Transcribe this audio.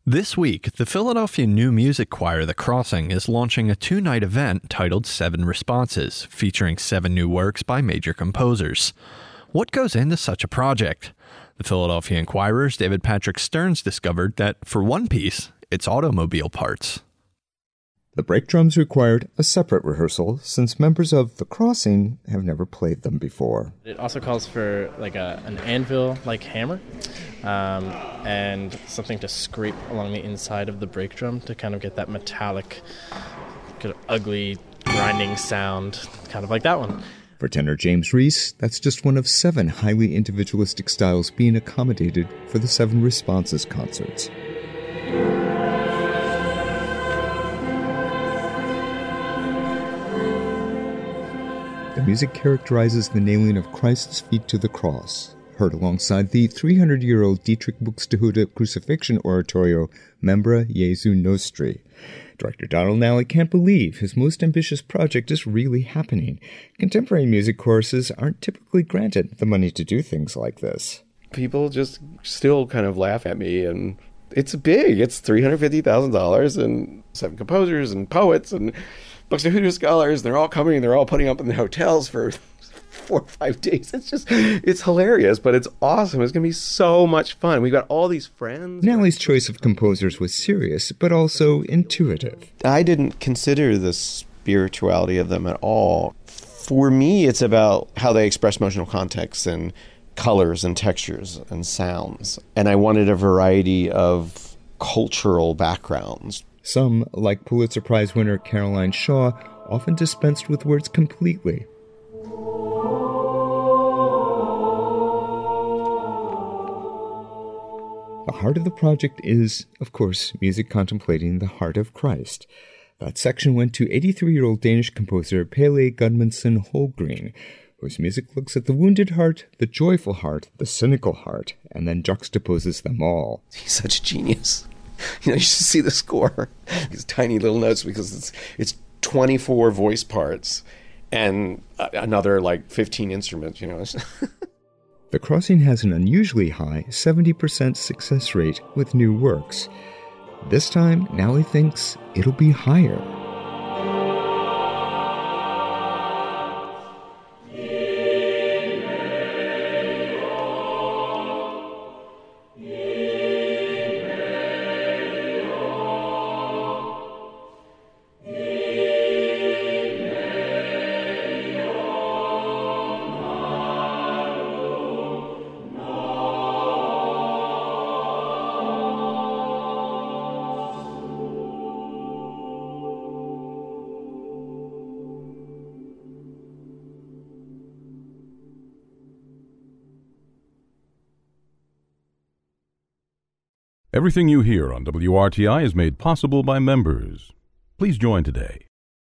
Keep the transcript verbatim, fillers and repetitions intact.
This week, the Philadelphia New Music Choir, The Crossing, is launching a two-night event titled Seven Responses, featuring seven new works by major composers. What goes into such a project? The Philadelphia Inquirer's David Patrick Stearns discovered that, for one piece, it's automobile parts. The brake drums required a separate rehearsal since members of The Crossing have never played them before. It also calls for like a, an anvil-like hammer um, and something to scrape along the inside of the brake drum to kind of get that metallic, kind of ugly, grinding sound, kind of like that one. For tenor James Reese, that's just one of seven highly individualistic styles being accommodated for the Seven Responses concerts. The music characterizes the nailing of Christ's feet to the cross, heard alongside the three hundred year old Dietrich Buxtehude crucifixion oratorio Membra Jesu Nostri. Director Donald Nally can't believe his most ambitious project is really happening. Contemporary music choruses aren't typically granted the money to do things like this. People just still kind of laugh at me, and it's big. It's three hundred fifty thousand dollars and seven composers and poets and Buxtehude scholars. They're all coming. They're all putting up in the hotels for four or five days. It's just, it's hilarious, but it's awesome. It's going to be so much fun. We've got all these friends. Nally's choice of composers was serious, but also intuitive. I didn't consider the spirituality of them at all. For me, it's about how they express emotional context and colors and textures and sounds. And I wanted a variety of cultural backgrounds. Some, like Pulitzer Prize winner Caroline Shaw, often dispensed with words completely. The heart of the project is, of course, music contemplating the heart of Christ. That section went to eighty-three-year-old Danish composer Pelle Gudmundsson Holgreen, whose music looks at the wounded heart, the joyful heart, the cynical heart, and then juxtaposes them all. He's such a genius. You know, you should see the score. These tiny little notes, because it's it's twenty-four voice parts and another like fifteen instruments, you know. The Crossing has an unusually high seventy percent success rate with new works. This time, Nally thinks it'll be higher. Everything you hear on W R T I is made possible by members. Please join today